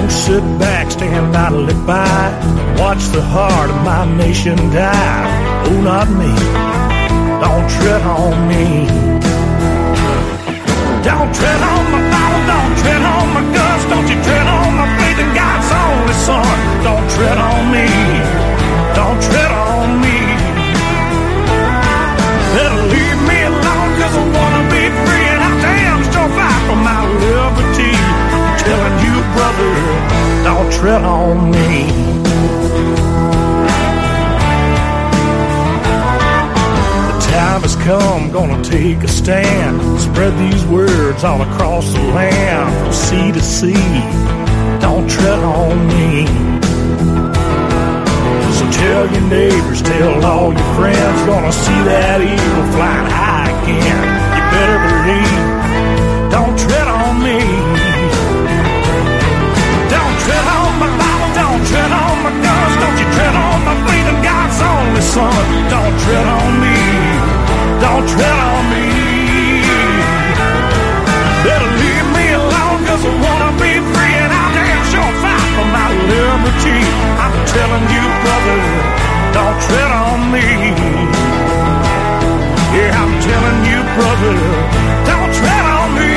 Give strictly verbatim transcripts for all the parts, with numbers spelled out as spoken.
Don't sit back, stand idly by. Watch the heart of my nation die. Oh, not me. Don't tread on me. Don't tread on my Bible, don't tread on my guts. Don't you tread on my faith in God's only Son. Don't tread on me. Don't tread on me. Better leave me alone, cause I wanna be free, and I damn sure fight for my liberty. I'm telling you, brother, don't tread on me. Time has come, gonna take a stand. Spread these words all across the land, from sea to sea. Don't tread on me. So tell your neighbors, tell all your friends, gonna see that eagle flying high again. You better believe, don't tread on me. Don't tread on my Bible, don't tread on my guns. Don't you tread on my faith in God's only Son. Don't tread on me. Don't tread on me. Better leave me alone, cause I wanna be free, and I'll damn sure fight for my liberty. I'm telling you, brother, don't tread on me. Yeah, I'm telling you, brother, don't tread on me.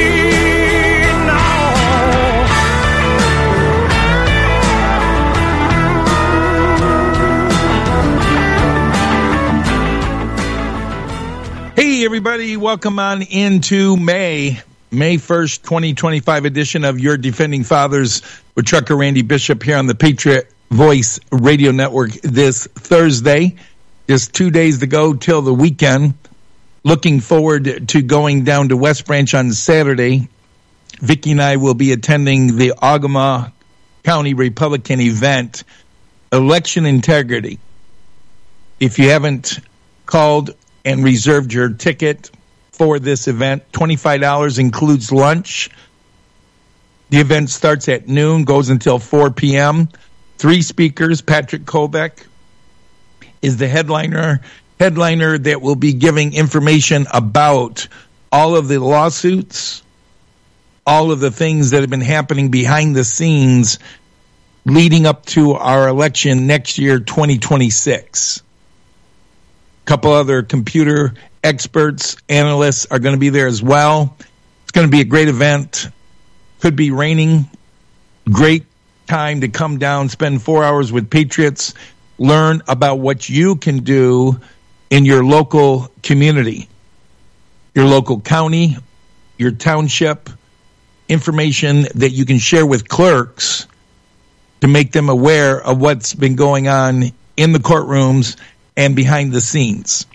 Hey, everybody, welcome on into May, May first, twenty twenty-five edition of Your Defending Fathers with Trucker Randy Bishop here on the Patriot Voice Radio Network this Thursday. Just two days to go till the weekend. Looking forward to going down to West Branch on Saturday. Vicki and I will be attending the Ogama County Republican event, Election Integrity. If you haven't called and reserved your ticket for this event, twenty-five dollars, includes lunch. The event starts at noon, goes until four p.m. Three speakers. Patrick Kobeck is the headliner, headliner that will be giving information about all of the lawsuits, all of the things that have been happening behind the scenes leading up to our election next year, twenty twenty-six. Couple other computer experts, analysts are going to be there as well. It's going to be a great event. Could be raining. Great time to come down, spend four hours with Patriots, learn about what you can do in your local community, your local county, your township, information that you can share with clerks to make them aware of what's been going on in the courtrooms and behind the scenes.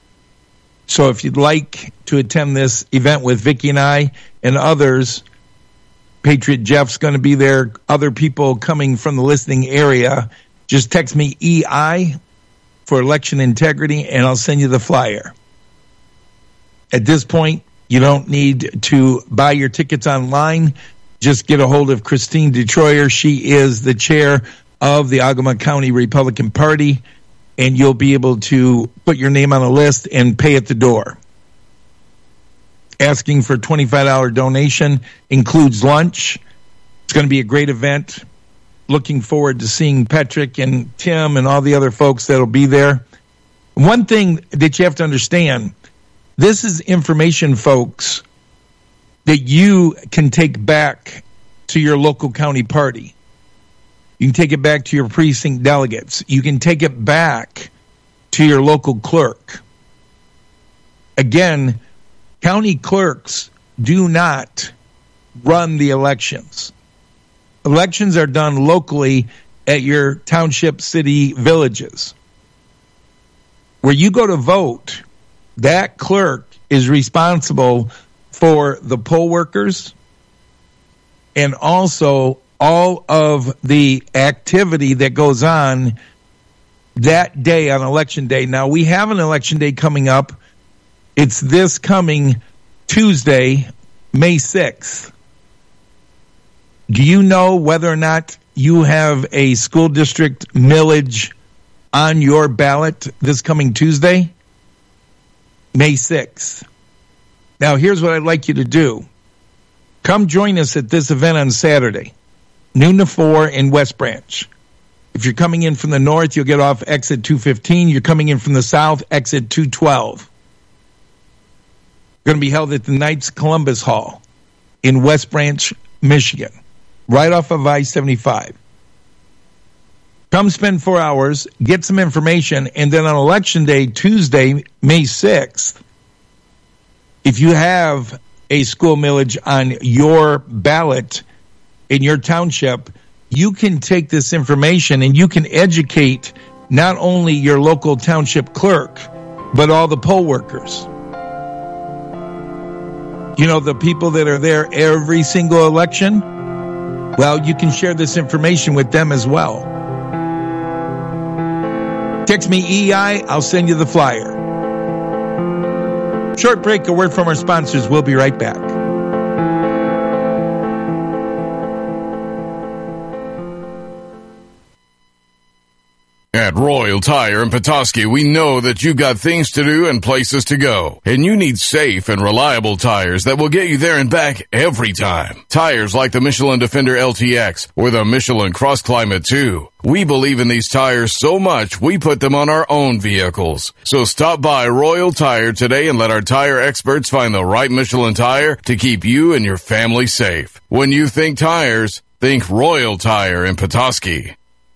So if you'd like to attend this event with Vicki and I and others, Patriot Jeff's going to be there, other people coming from the listening area, just text me E I for Election Integrity and I'll send you the flyer. At this point, you don't need to buy your tickets online. Just get a hold of Christine Detroyer. She is the chair of the Ogama County Republican Party, and you'll be able to put your name on a list and pay at the door. Asking for a twenty-five dollars donation, includes lunch. It's going to be a great event. Looking forward to seeing Patrick and Tim and all the other folks that'll be there. One thing that you have to understand, this is information, folks, that you can take back to your local county party. You can take it back to your precinct delegates. You can take it back to your local clerk. Again, county clerks do not run the elections. Elections are done locally at your township, city, villages. Where you go to vote, that clerk is responsible for the poll workers and also all of the activity that goes on that day on election day. Now, we have an election day coming up. It's this coming Tuesday, May sixth. Do you know whether or not you have a school district millage on your ballot this coming Tuesday? May sixth. Now, here's what I'd like you to do. Come join us at this event on Saturday. noon to four in West Branch. If you're coming in from the north, you'll get off exit two fifteen. You're coming in from the south, exit two twelve. Going to be held at the Knights Columbus Hall in West Branch, Michigan, right off of I seventy-five. Come spend four hours, get some information, and then on Election Day, Tuesday, May sixth, if you have a school millage on your ballot in your township, you can take this information and you can educate not only your local township clerk, but all the poll workers. You know, the people that are there every single election, well, you can share this information with them as well. Text me E I, I'll send you the flyer. Short break, a word from our sponsors. We'll be right back. At Royal Tire in Petoskey, we know that you've got things to do and places to go, and you need safe and reliable tires that will get you there and back every time. Tires like the Michelin Defender L T X or the Michelin Cross Climate two. We believe in these tires so much, we put them on our own vehicles. So stop by Royal Tire today and let our tire experts find the right Michelin tire to keep you and your family safe. When you think tires, think Royal Tire in Petoskey.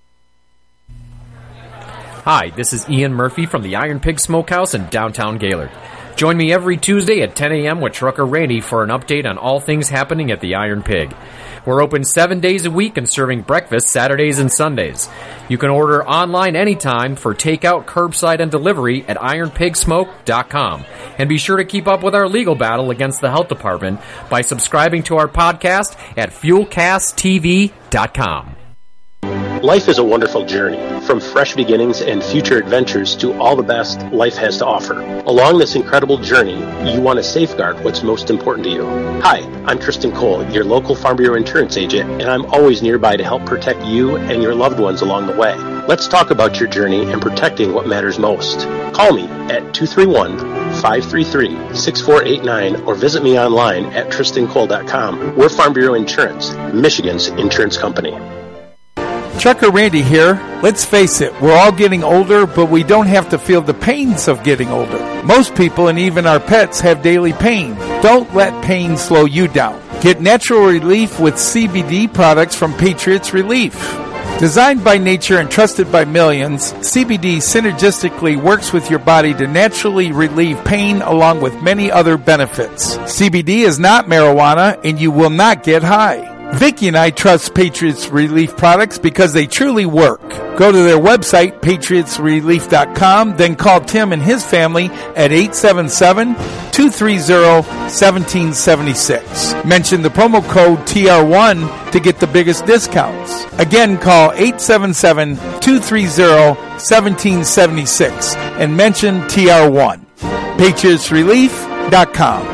Hi, this is Ian Murphy from the Iron Pig Smokehouse in downtown Gaylord. Join me every Tuesday at ten a.m. with Trucker Randy for an update on all things happening at the Iron Pig. We're open seven days a week and serving breakfast Saturdays and Sundays. You can order online anytime for takeout, curbside, and delivery at iron pig smoke dot com. And be sure to keep up with our legal battle against the health department by subscribing to our podcast at fuel cast t v dot com. Life is a wonderful journey, from fresh beginnings and future adventures to all the best life has to offer. Along this incredible journey, you want to safeguard what's most important to you. Hi, I'm Tristan Cole, your local Farm Bureau insurance agent, and I'm always nearby to help protect you and your loved ones along the way. Let's talk about your journey and protecting what matters most. Call me at two three one, five three three, six four eight nine or visit me online at tristan cole dot com. We're Farm Bureau Insurance, Michigan's insurance company. Trucker Randy here. Let's face it, we're all getting older, but we don't have to feel the pains of getting older. Most people and even our pets have daily pain. Don't let pain slow you down. Get natural relief with C B D products from Patriots Relief. Designed by nature and trusted by millions, C B D synergistically works with your body to naturally relieve pain along with many other benefits. C B D is not marijuana and you will not get high. Vicki and I trust Patriots Relief products because they truly work. Go to their website, patriots relief dot com, then call Tim and his family at eight seven seven, two three zero, one seven seven six. Mention the promo code T R one to get the biggest discounts. Again, call eight seven seven, two three zero, one seven seven six and mention T R one. patriots relief dot com.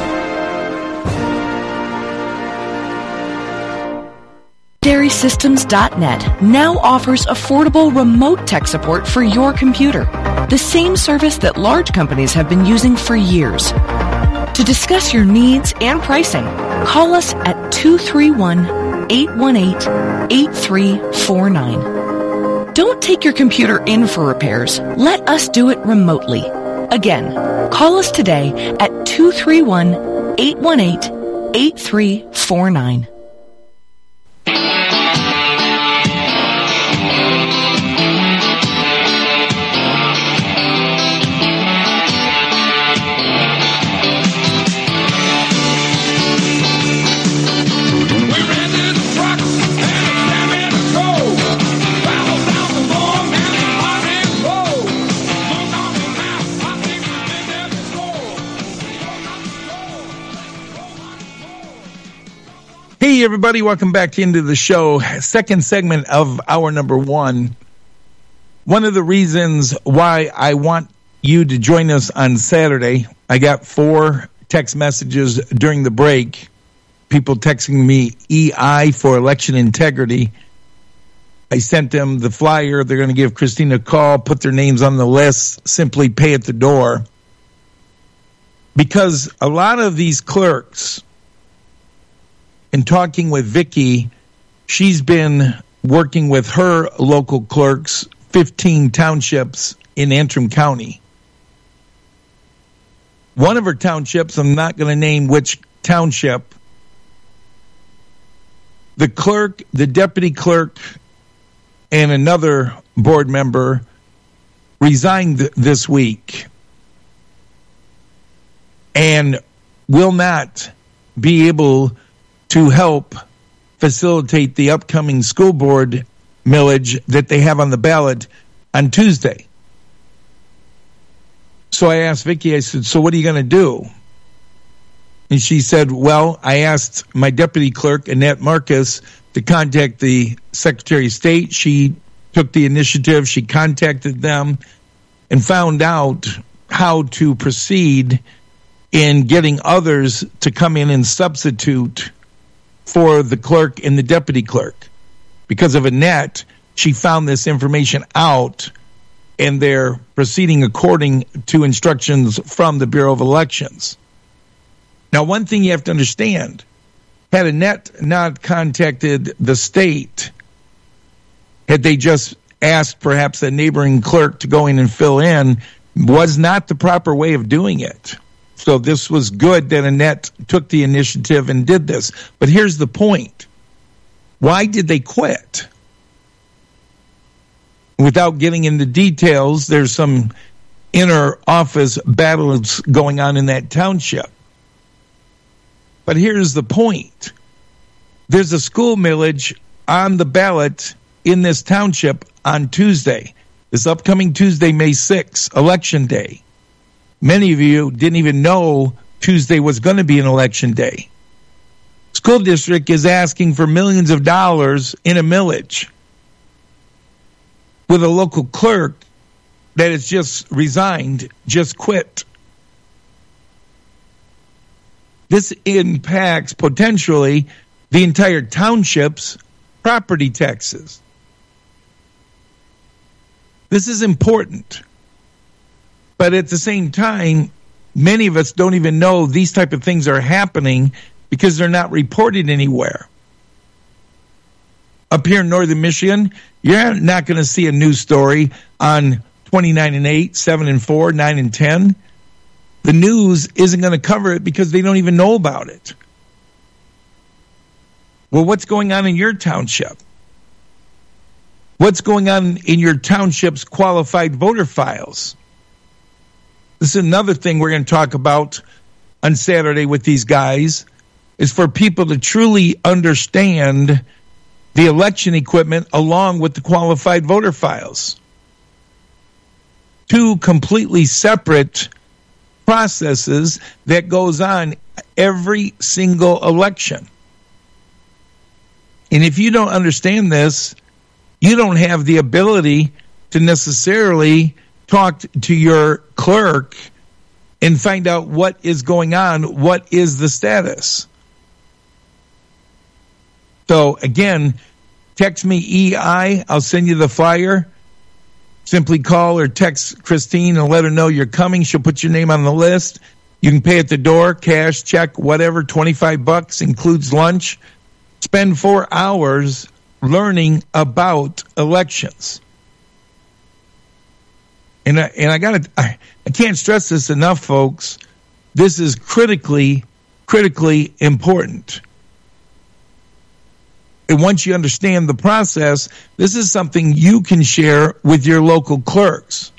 Dairy Systems dot net now offers affordable remote tech support for your computer, the same service that large companies have been using for years. To discuss your needs and pricing, call us at two three one, eight one eight, eight three four nine. Don't take your computer in for repairs. Let us do it remotely. Again, call us today at two three one, eight one eight, eight three four nine. Hey, everybody, welcome back into the show. Second segment of hour number one. One of the reasons why I want you to join us on Saturday, I got four text messages during the break. People texting me E I for election integrity. I sent them the flyer. They're going to give Christina a call, put their names on the list, simply pay at the door. Because a lot of these clerks, in talking with Vicki she's been working with her local clerks, fifteen townships in Antrim County. One of her townships, I'm not going to name which township, the clerk, the deputy clerk, and another board member resigned this week and will not be able to help facilitate the upcoming school board millage that they have on the ballot on Tuesday. So I asked Vicki, I said, so what are you going to do? And she said, well, I asked my deputy clerk, Annette Marcus, to contact the Secretary of State. She took the initiative. She contacted them and found out how to proceed in getting others to come in and substitute for the clerk and the deputy clerk. Because of Annette, she found this information out, and they're proceeding according to instructions from the Bureau of Elections. Now, one thing you have to understand, had Annette not contacted the state, had they just asked perhaps a neighboring clerk to go in and fill in, was not the proper way of doing it. So this was good that Annette took the initiative and did this. But here's the point. Why did they quit? Without getting into details, there's some inner office battles going on in that township. But here's the point. There's a school millage on the ballot in this township on Tuesday, this upcoming Tuesday, May sixth, Election Day. Many of you didn't even know Tuesday was going to be an election day. School district is asking for millions of dollars in a millage with a local clerk that has just resigned, just quit. This impacts potentially the entire township's property taxes. This is important. But at the same time, many of us don't even know these type of things are happening because they're not reported anywhere. Up here in northern Michigan, you're not going to see a news story on twenty-nine and eight, seven and four, nine and ten. The news isn't going to cover it because they don't even know about it. Well, what's going on in your township? What's going on in your township's qualified voter files? This is another thing we're going to talk about on Saturday with these guys, is for people to truly understand the election equipment along with the qualified voter files. Two completely separate processes that goes on every single election. And if you don't understand this, you don't have the ability to necessarily talk to your clerk and find out what is going on, what is the status. So again, text me E I, I'll send you the flyer. Simply call or text Christine and let her know you're coming. She'll put your name on the list. You can pay at the door, cash, check, whatever, twenty-five bucks, includes lunch. Spend four hours learning about elections. And I, and I got to, I, I can't stress this enough, folks. This is critically, critically important. And once you understand the process, this is something you can share with your local clerks.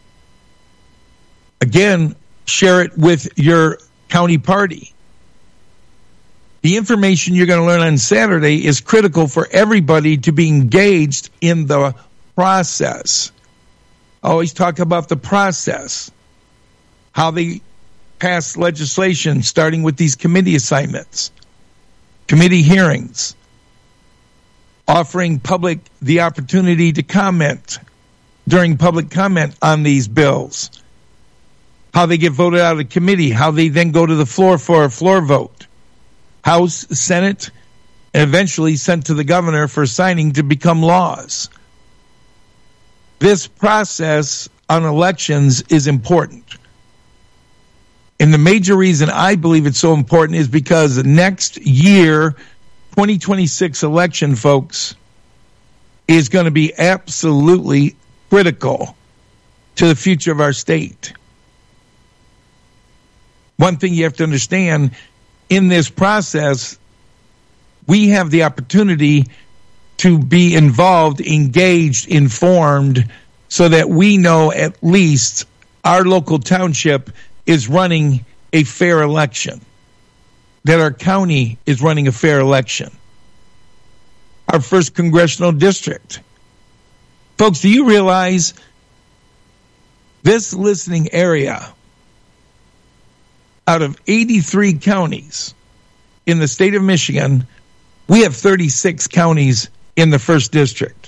Again, share it with your county party. The information you're going to learn on Saturday is critical for everybody to be engaged in the process. I always talk about the process, how they pass legislation, starting with these committee assignments, committee hearings, offering public the opportunity to comment during public comment on these bills, how they get voted out of committee, how they then go to the floor for a floor vote, House, Senate, and eventually sent to the governor for signing to become laws. This process on elections is important. And the major reason I believe it's so important is because next year, twenty twenty-six election, folks, is going to be absolutely critical to the future of our state. One thing you have to understand, in this process, we have the opportunity to be involved, engaged, informed, so that we know at least our local township is running a fair election, that our county is running a fair election, our first congressional district. Folks, do you realize this listening area, out of eighty-three counties in the state of Michigan, we have thirty-six counties in the first district.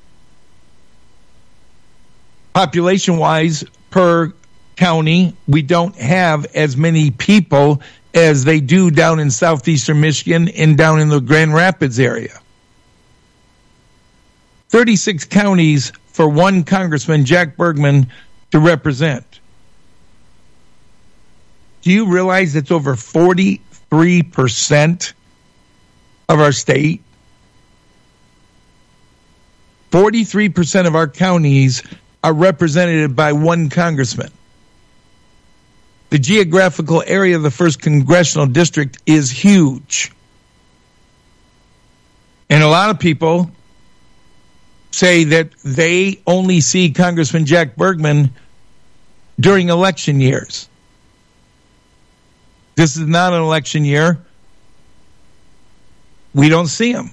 Population-wise, per county, we don't have as many people as they do down in southeastern Michigan and down in the Grand Rapids area. thirty-six counties for one Congressman, Jack Bergman, to represent. Do you realize it's over forty-three percent of our state? forty-three percent of our counties are represented by one congressman. The geographical area of the first congressional district is huge. And a lot of people say that they only see Congressman Jack Bergman during election years. This is not an election year. We don't see him.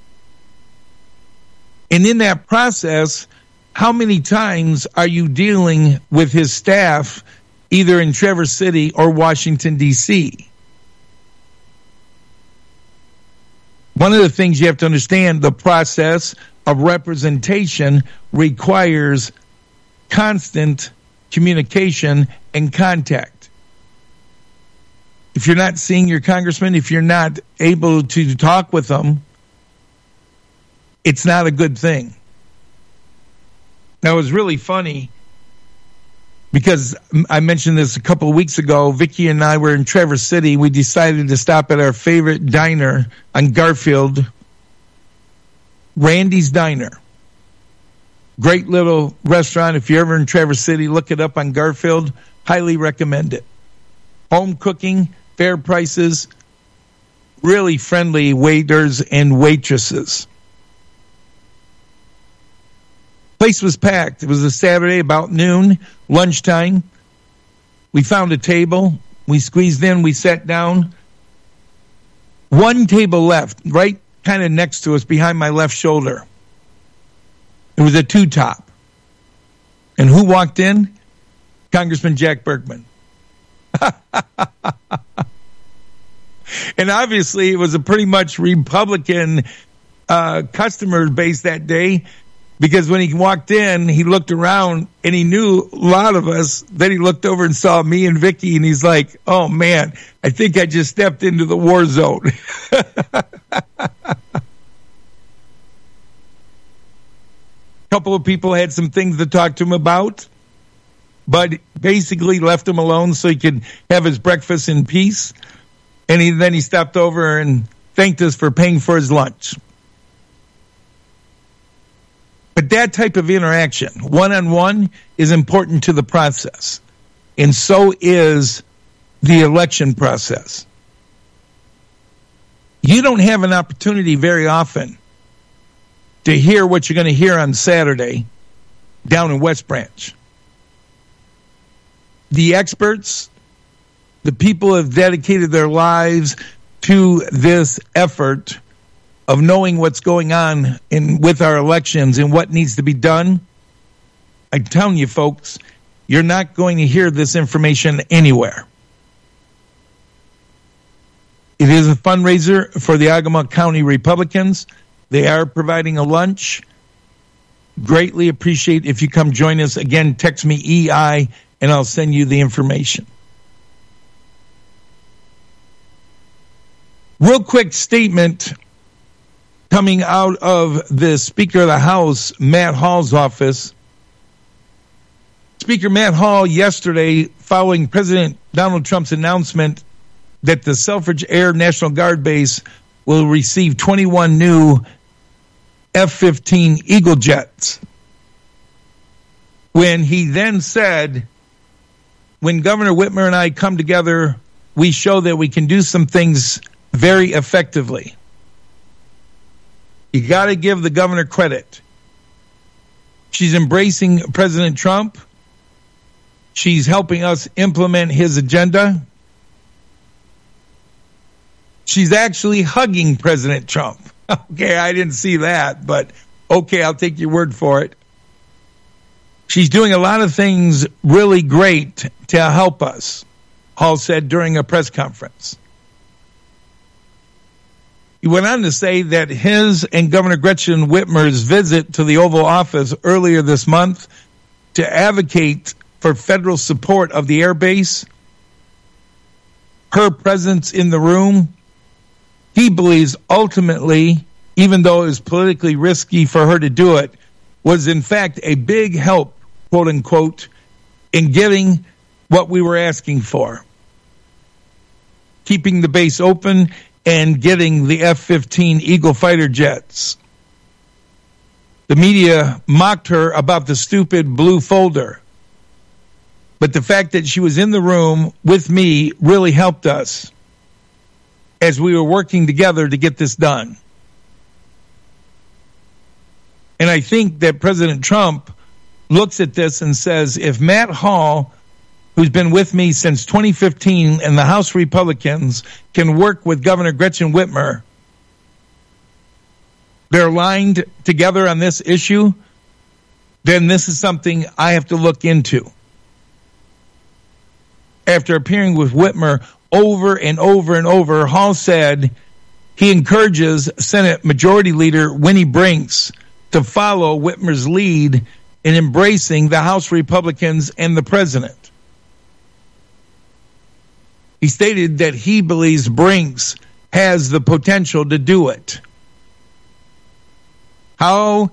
And in that process, how many times are you dealing with his staff either in Traverse City or Washington, D C? One of the things you have to understand, the process of representation requires constant communication and contact. If you're not seeing your congressman, if you're not able to talk with them, it's not a good thing. Now, it was really funny because I mentioned this a couple of weeks ago. Vicki and I were in Traverse City. We decided to stop at our favorite diner on Garfield, Randy's Diner. Great little restaurant. If you're ever in Traverse City, look it up on Garfield. Highly recommend it. Home cooking, fair prices, really friendly waiters and waitresses. Place was packed. It was a Saturday, about noon, lunchtime. We found a table. We squeezed in. We sat down. One table left, right kind of next to us, behind my left shoulder. It was a two-top. And who walked in? Congressman Jack Bergman. And obviously, it was a pretty much Republican uh, customer base that day, because when he walked in, he looked around and he knew a lot of us. Then he looked over and saw me and Vicki, and he's like, oh, man, I think I just stepped into the war zone. A couple of people had some things to talk to him about, but basically left him alone so he could have his breakfast in peace. And he, then he stopped over and thanked us for paying for his lunch. But that type of interaction, one-on-one, is important to the process. And so is the election process. You don't have an opportunity very often to hear what you're going to hear on Saturday down in West Branch. The experts, the people who have dedicated their lives to this effort of knowing what's going on in with our elections and what needs to be done, I'm telling you, folks, you're not going to hear this information anywhere. It is a fundraiser for the Ogama County Republicans. They are providing a lunch. Greatly appreciate if you come join us. Again, text me E I and I'll send you the information. Real quick statement coming out of the Speaker of the House, Matt Hall's office. Speaker Matt Hall yesterday, following President Donald Trump's announcement that the Selfridge Air National Guard Base will receive twenty-one new F fifteen Eagle jets. When he then said, when Governor Whitmer and I come together, we show that we can do some things very effectively. You got to give the governor credit. She's embracing President Trump. She's helping us implement his agenda. She's actually hugging President Trump. Okay, I didn't see that, but okay, I'll take your word for it. She's doing a lot of things really great to help us, Hall said during a press conference. He went on to say that his and Governor Gretchen Whitmer's visit to the Oval Office earlier this month to advocate for federal support of the air base, her presence in the room, he believes ultimately, even though it was politically risky for her to do it, was in fact a big help, quote unquote, in getting what we were asking for. Keeping the base open and getting the F fifteen Eagle fighter jets. The media mocked her about the stupid blue folder. But the fact that she was in the room with me really helped us as we were working together to get this done. And I think that President Trump looks at this and says, if Matt Hall, who's been with me since twenty fifteen, and the House Republicans can work with Governor Gretchen Whitmer, they're aligned together on this issue, then this is something I have to look into. After appearing with Whitmer over and over and over, Hall said he encourages Senate Majority Leader Winnie Brinks to follow Whitmer's lead in embracing the House Republicans and the president. He stated that he believes Brinks has the potential to do it. How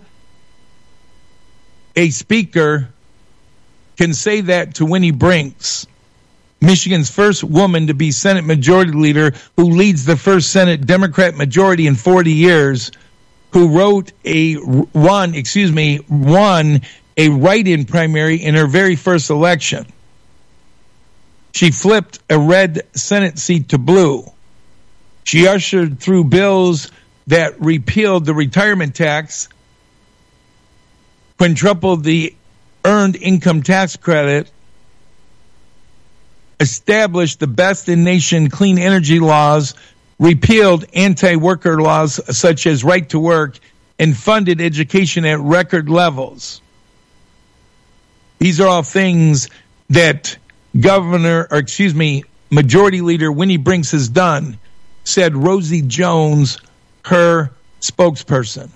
a speaker can say that to Winnie Brinks, Michigan's first woman to be Senate Majority Leader, who leads the first Senate Democrat majority in forty years, who wrote a won, excuse me, won a write-in primary in her very first election. She flipped a red Senate seat to blue. She ushered through bills that repealed the retirement tax, quintupled the earned income tax credit, established the best in nation clean energy laws, repealed anti-worker laws such as right to work, and funded education at record levels. These are all things that Governor, or excuse me, Majority Leader Winnie Brinks has done, said Rosie Jones, her spokesperson.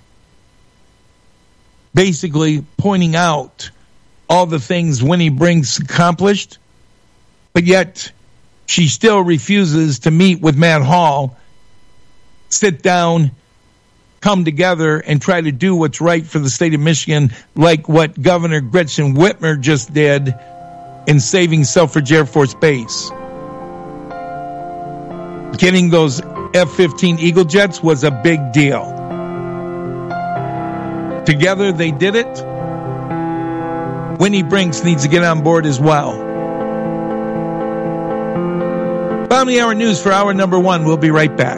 Basically pointing out all the things Winnie Brinks accomplished, but yet she still refuses to meet with Matt Hall, sit down, come together, and try to do what's right for the state of Michigan, like what Governor Gretchen Whitmer just did in saving Selfridge Air Force Base. Getting those F fifteen Eagle jets was a big deal. Together they did it. Winnie Brinks needs to get on board as well. Bottom of the hour news for hour number one. We'll be right back.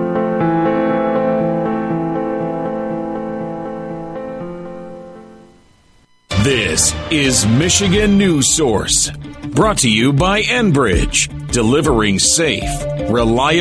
This is Michigan News Source, brought to you by Enbridge, delivering safe, reliable